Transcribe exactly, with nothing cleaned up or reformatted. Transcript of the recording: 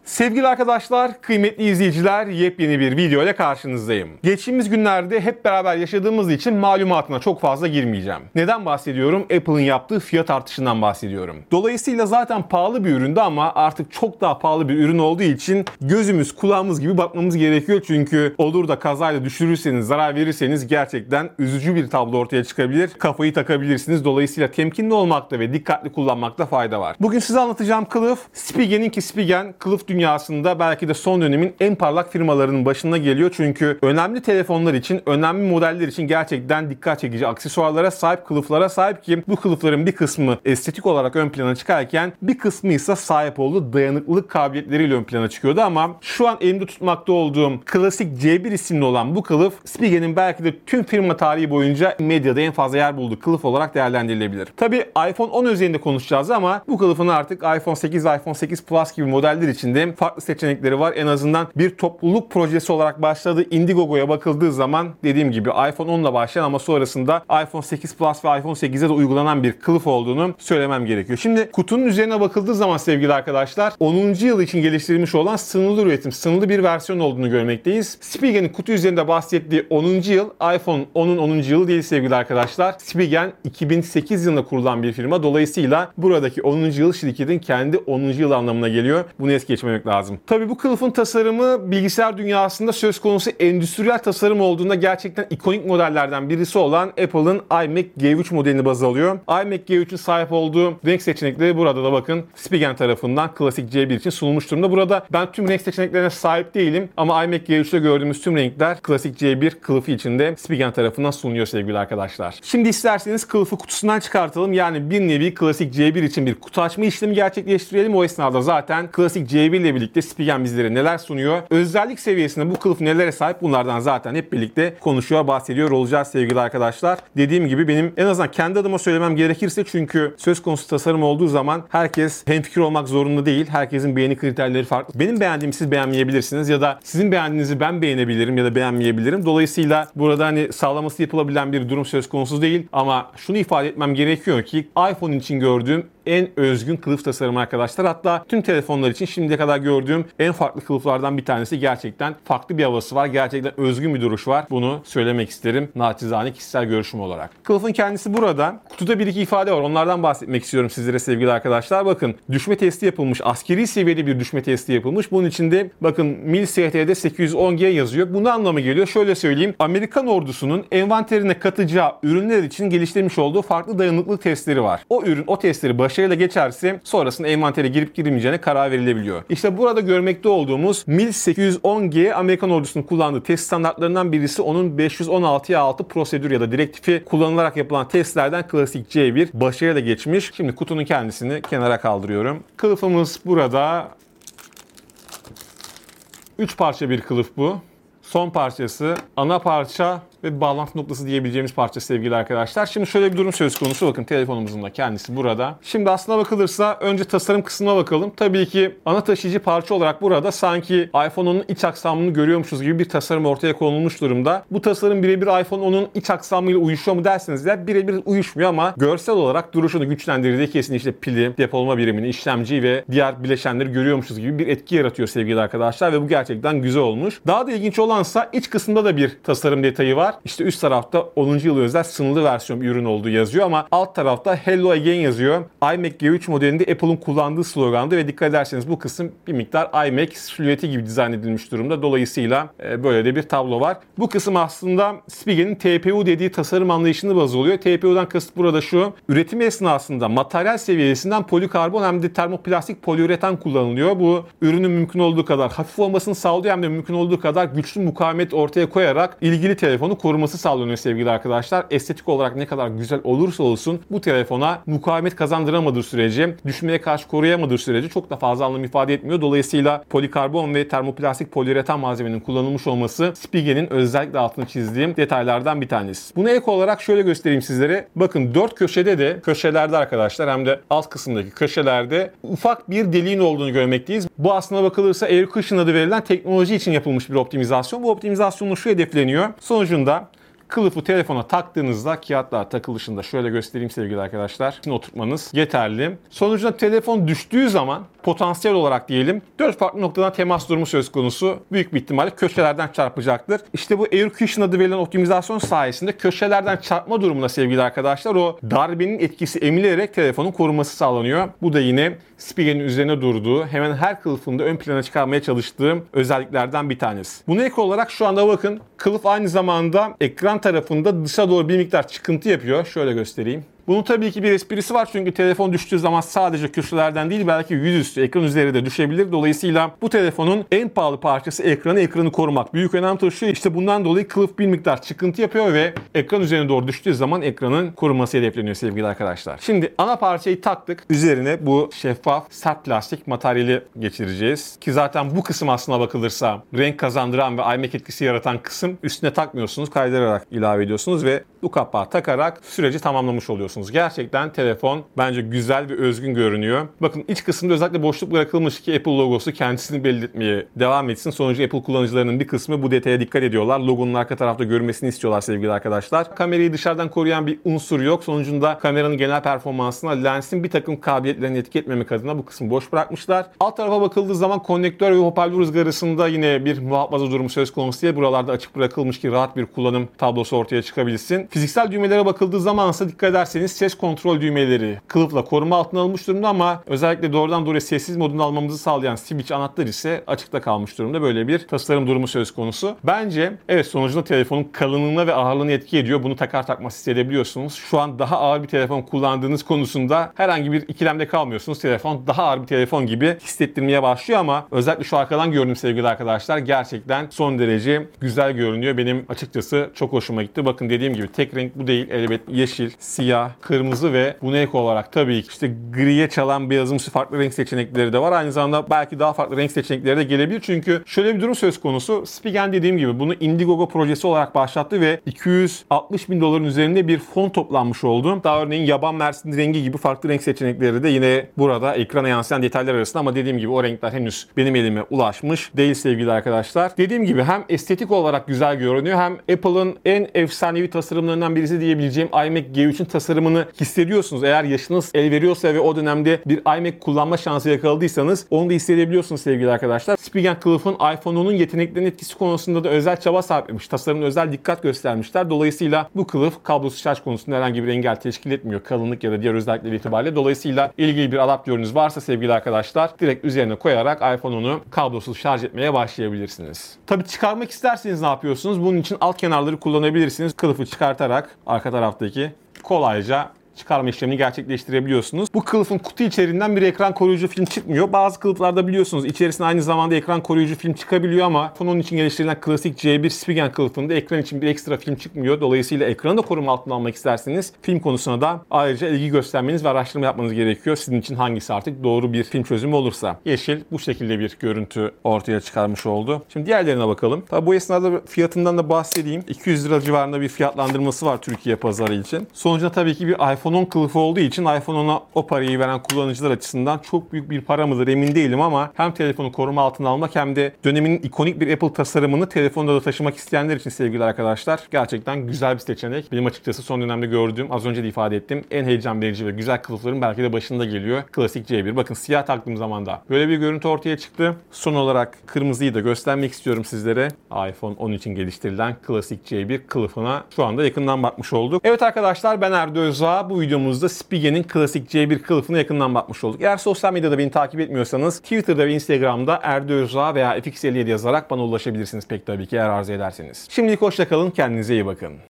Sevgili arkadaşlar, kıymetli izleyiciler, yepyeni bir video ile karşınızdayım. Geçtiğimiz günlerde hep beraber yaşadığımız için malumatına çok fazla girmeyeceğim. Neden bahsediyorum? Apple'ın yaptığı fiyat artışından bahsediyorum. Dolayısıyla zaten pahalı bir üründü ama artık çok daha pahalı bir ürün olduğu için gözümüz kulağımız gibi bakmamız gerekiyor. Çünkü olur da kazayla düşürürseniz, zarar verirseniz gerçekten üzücü bir tablo ortaya çıkabilir. Kafayı takabilirsiniz. Dolayısıyla temkinli olmakta ve dikkatli kullanmakta fayda var. Bugün size anlatacağım kılıf, Spigen'in ki Spigen kılıf dünyasında belki de son dönemin en parlak firmalarının başına geliyor. Çünkü önemli telefonlar için, önemli modeller için gerçekten dikkat çekici aksesuarlara sahip, kılıflara sahip ki bu kılıfların bir kısmı estetik olarak ön plana çıkarken bir kısmı ise sahip olduğu dayanıklılık kabiliyetleriyle ön plana çıkıyordu. Ama şu an elimde tutmakta olduğum klasik C bir isimli olan bu kılıf Spigen'in belki de tüm firma tarihi boyunca medyada en fazla yer bulduğu kılıf olarak değerlendirilebilir. Tabi iPhone on üzerinde konuşacağız ama bu kılıfın artık iPhone sekiz, iPhone sekiz Plus gibi modeller içinde farklı seçenekleri var. En azından bir topluluk projesi olarak başladığı Indiegogo'ya bakıldığı zaman dediğim gibi iPhone on ile başlayan ama sonrasında iPhone sekiz Plus ve iPhone sekize de uygulanan bir kılıf olduğunu söylemem gerekiyor. Şimdi kutunun üzerine bakıldığı zaman sevgili arkadaşlar onuncu yıl için geliştirilmiş olan sınırlı üretim, sınırlı bir versiyon olduğunu görmekteyiz. Spigen'in kutu üzerinde bahsettiği onuncu yıl iPhone onun onuncu yılı değil sevgili arkadaşlar. Spigen iki bin sekiz yılında kurulan bir firma. Dolayısıyla buradaki onuncu yıl şirketin kendi onuncu yıl anlamına geliyor. Bunu es geçmemek lazım. Tabii bu kılıfın tasarımı bilgisayar dünyasında söz konusu endüstriyel tasarım olduğunda gerçekten ikonik modellerden birisi olan Apple'ın iMac G üç modelini baz alıyor. iMac G üçün sahip olduğu renk seçenekleri burada da bakın Spigen tarafından klasik C bir için sunulmuş durumda. Burada ben tüm renk seçeneklerine sahip değilim ama iMac G üçte gördüğümüz tüm renkler klasik C bir kılıfı içinde Spigen tarafından sunuluyor sevgili arkadaşlar. Şimdi isterseniz kılıfı kutusundan çıkartalım. Yani bir nevi klasik C bir için bir kutu açma işlemi gerçekleştirelim. O esnada zaten klasik C bir ile birlikte Spigen bizlere neler sunuyor? Özellik seviyesinde bu kılıf nelere sahip? Bunlardan zaten hep birlikte konuşuyor, bahsediyor olacağız sevgili arkadaşlar. Dediğim gibi benim en azından kendi adıma söylemem gerekirse çünkü söz konusu tasarım olduğu zaman herkes hemfikir olmak zorunda değil. Herkesin beğeni kriterleri farklı. Benim beğendiğimi siz beğenmeyebilirsiniz ya da sizin beğendiğinizi ben beğenebilirim ya da beğenmeyebilirim. Dolayısıyla burada hani sağlaması yapılabilen bir durum söz konusu değil ama şunu ifade etmem gerekiyor ki iPhone için gördüğüm en özgün kılıf tasarımı arkadaşlar. Hatta tüm telefonlar için şimdiye kadar gördüğüm en farklı kılıflardan bir tanesi. Gerçekten farklı bir havası var. Gerçekten özgün bir duruş var. Bunu söylemek isterim. Naçizane kişisel görüşüm olarak. Kılıfın kendisi burada. Kutuda bir iki ifade var. Onlardan bahsetmek istiyorum sizlere sevgili arkadaşlar. Bakın düşme testi yapılmış. Askeri seviyede bir düşme testi yapılmış. Bunun içinde bakın Mil S T'de sekiz yüz on G yazıyor. Bu ne anlama geliyor? Şöyle söyleyeyim. Amerikan ordusunun envanterine katacağı ürünler için geliştirmiş olduğu farklı dayanıklılık testleri var. O ürün, o testleri başarıyla geçerse sonrasında envantere girip girmeyeceğine karar verilebiliyor. İşte burada görmekte olduğumuz Mil sekiz yüz on G Amerikan ordusunun kullandığı test standartlarından birisi. Onun beş yüz on altıya altı prosedür ya da direktifi kullanılarak yapılan testlerden klasik C bir başarıyla geçmiş. Şimdi kutunun kendisini kenara kaldırıyorum. Kılıfımız burada. üç parça bir kılıf bu. Son parçası, ana parça ve bağlantı noktası diyebileceğimiz parça sevgili arkadaşlar. Şimdi şöyle bir durum söz konusu. Bakın telefonumuzun da kendisi burada. Şimdi aslına bakılırsa önce tasarım kısmına bakalım. Tabii ki ana taşıyıcı parça olarak burada sanki iPhone onun iç aksamını görüyormuşuz gibi bir tasarım ortaya konulmuş durumda. Bu tasarım birebir iPhone onun iç aksamıyla uyuşuyor mu derseniz de birebir uyuşmuyor ama görsel olarak duruşunu güçlendirdiği kesin işte pili, depolama birimini, işlemciyi ve diğer bileşenleri görüyormuşuz gibi bir etki yaratıyor sevgili arkadaşlar ve bu gerçekten güzel olmuş. Daha da ilginç olansa iç kısımda da bir tasarım detayı var. İşte üst tarafta onuncu yıl özel sınırlı versiyon bir ürün olduğu yazıyor ama alt tarafta Hello Again yazıyor. iMac G üç modelinde Apple'ın kullandığı slogandı ve dikkat ederseniz bu kısım bir miktar iMac silüeti gibi dizayn edilmiş durumda. Dolayısıyla böyle de bir tablo var. Bu kısım aslında Spigen'in T P U dediği tasarım anlayışını baz alıyor. T P U'dan kasıt burada şu. Üretim esnasında materyal seviyesinden polikarbon hem de termoplastik poliüretan kullanılıyor. Bu ürünün mümkün olduğu kadar hafif olmasını sağlıyor hem de mümkün olduğu kadar güçlü mukavemet ortaya koyarak ilgili telefonu koruması sağlanıyor sevgili arkadaşlar. Estetik olarak ne kadar güzel olursa olsun bu telefona mukavemet kazandıramadığı sürece, düşmeye karşı koruyamadığı sürece çok da fazla anlam ifade etmiyor. Dolayısıyla polikarbon ve termoplastik poliüretan malzemenin kullanılmış olması Spigen'in özellikle altını çizdiğim detaylardan bir tanesi. Bunu ek olarak şöyle göstereyim sizlere. Bakın dört köşede de, köşelerde arkadaşlar hem de alt kısımdaki köşelerde ufak bir deliğin olduğunu görmekteyiz. Bu aslına bakılırsa Air Cushion adı verilen teknoloji için yapılmış bir optimizasyon. Bu optimizasyonla şu hedefleniyor. Sonucunda kılıfı telefona taktığınızda kağıtlar takılışında şöyle göstereyim sevgili arkadaşlar. Şimdi oturtmanız yeterli. Sonucunda telefon düştüğü zaman potansiyel olarak diyelim dört farklı noktadan temas durumu söz konusu. Büyük bir ihtimalle köşelerden çarpacaktır. İşte bu Air Cushion adı verilen optimizasyon sayesinde köşelerden çarpma durumuna sevgili arkadaşlar o darbenin etkisi emilerek telefonun korunması sağlanıyor. Bu da yine Spigen'in üzerine durduğu, hemen her kılıfında ön plana çıkarmaya çalıştığım özelliklerden bir tanesi. Buna ek olarak şu anda bakın kılıf aynı zamanda ekran tarafında dışa doğru bir miktar çıkıntı yapıyor. Şöyle göstereyim. Bunun tabii ki bir esprisi var çünkü telefon düştüğü zaman sadece köşelerden değil belki yüzüstü ekran üzeri de düşebilir. Dolayısıyla bu telefonun en pahalı parçası ekranı, ekranı korumak büyük önem taşıyor. İşte bundan dolayı kılıf bir miktar çıkıntı yapıyor ve ekran üzerine doğru düştüğü zaman ekranın korunması hedefleniyor sevgili arkadaşlar. Şimdi ana parçayı taktık. Üzerine bu şeffaf sert plastik materyali geçireceğiz. Ki zaten bu kısım aslına bakılırsa renk kazandıran ve iMac etkisi yaratan kısım üstüne takmıyorsunuz. Kaydırarak ilave ediyorsunuz ve bu kapağı takarak süreci tamamlamış oluyorsunuz. Gerçekten telefon bence güzel ve özgün görünüyor. Bakın iç kısımda özellikle boşluk bırakılmış ki Apple logosu kendisini belli etmeye devam etsin. Sonucu Apple kullanıcılarının bir kısmı bu detaya dikkat ediyorlar. Logonun arka tarafta görmesini istiyorlar sevgili arkadaşlar. Kamerayı dışarıdan koruyan bir unsur yok. Sonucunda kameranın genel performansına lensin bir takım kabiliyetlerini etki etmemek adına bu kısmı boş bırakmışlar. Alt tarafa bakıldığı zaman konnektör ve hoparlör ızgarasında yine bir muhafaza durumu söz konusu diye buralarda açık bırakılmış ki rahat bir kullanım tablosu ortaya çıkabilsin. Fiziksel düğmelere bakıldığı zaman ise dikkat ederseniz ses kontrol düğmeleri kılıfla koruma altına alınmış durumda ama özellikle doğrudan doğruya sessiz modunu almamızı sağlayan switch anahtar ise açıkta kalmış durumda. Böyle bir tasarım durumu söz konusu. Bence evet sonucunda telefonun kalınlığına ve ağırlığına etki ediyor. Bunu takar takmaz hissedebiliyorsunuz. Şu an daha ağır bir telefon kullandığınız konusunda herhangi bir ikilemde kalmıyorsunuz. Telefon daha ağır bir telefon gibi hissettirmeye başlıyor ama özellikle şu arkadan gördüğüm sevgili arkadaşlar gerçekten son derece güzel görünüyor. Benim açıkçası çok hoşuma gitti. Bakın dediğim gibi tek renk bu değil. Elbette yeşil, siyah, kırmızı ve buna ek olarak tabii ki işte griye çalan beyazımsı farklı renk seçenekleri de var. Aynı zamanda belki daha farklı renk seçenekleri de gelebilir. Çünkü şöyle bir durum söz konusu. Spigen dediğim gibi bunu Indiegogo projesi olarak başlattı ve iki yüz altmış bin doların üzerinde bir fon toplanmış oldu. Daha örneğin yaban mersini rengi gibi farklı renk seçenekleri de yine burada ekrana yansıyan detaylar arasında ama dediğim gibi o renkler henüz benim elime ulaşmış değil sevgili arkadaşlar. Dediğim gibi hem estetik olarak güzel görünüyor hem Apple'ın en efsanevi tasarımlarından birisi diyebileceğim iMac G üçün tasarımını hissediyorsunuz. Eğer yaşınız el veriyorsa ve o dönemde bir iMac kullanma şansı yakaladıysanız onu da hissedebiliyorsunuz sevgili arkadaşlar. Spigen kılıfın iPhone onun yeteneklerinin etkisi konusunda da özel çaba sarf etmiş. Tasarımına özel dikkat göstermişler. Dolayısıyla bu kılıf kablosuz şarj konusunda herhangi bir engel teşkil etmiyor. Kalınlık ya da diğer özellikleri itibariyle. Dolayısıyla ilgili bir adaptörünüz varsa sevgili arkadaşlar direkt üzerine koyarak iPhone onu kablosuz şarj etmeye başlayabilirsiniz. Tabii çıkarmak isterseniz ne yapıyorsunuz? Bunun için alt kenarları kullanabilirsiniz. Kılıfı çıkartarak arka taraftaki kolayca çıkarma işlemini gerçekleştirebiliyorsunuz. Bu kılıfın kutu içerisinden bir ekran koruyucu film çıkmıyor. Bazı kılıflarda biliyorsunuz içerisinde aynı zamanda ekran koruyucu film çıkabiliyor ama onun için geliştirilen klasik C bir Spigen kılıfında ekran için bir ekstra film çıkmıyor. Dolayısıyla ekranı da koruma altına almak isterseniz film konusuna da ayrıca ilgi göstermeniz ve araştırma yapmanız gerekiyor. Sizin için hangisi artık doğru bir film çözümü olursa. Yeşil bu şekilde bir görüntü ortaya çıkarmış oldu. Şimdi diğerlerine bakalım. Tabi bu esnada fiyatından da bahsedeyim. iki yüz lira civarında bir fiyatlandırması var Türkiye pazarı için. Sonucunda tabii ki bir iPhone on kılıfı olduğu için iPhone ona o parayı veren kullanıcılar açısından çok büyük bir para mıdır emin değilim ama hem telefonu koruma altına almak hem de dönemin ikonik bir Apple tasarımını telefonda da taşımak isteyenler için sevgili arkadaşlar gerçekten güzel bir seçenek. Benim açıkçası son dönemde gördüğüm, az önce de ifade ettim, en heyecan verici ve güzel kılıfların belki de başında geliyor. Klasik C bir. Bakın siyah taktığım zaman da böyle bir görüntü ortaya çıktı. Son olarak kırmızıyı da göstermek istiyorum sizlere. iPhone on için geliştirilen klasik C bir kılıfına şu anda yakından bakmış olduk. Evet arkadaşlar ben Erdo Özdağ. Bu videomuzda Spigen'in klasik C bir kılıfına yakından bakmış olduk. Eğer sosyal medyada beni takip etmiyorsanız Twitter'da ve Instagram'da Erdo Özdağ veya F X elli yedi yazarak bana ulaşabilirsiniz pek tabii ki eğer arzu ederseniz. Şimdilik hoşça kalın, kendinize iyi bakın.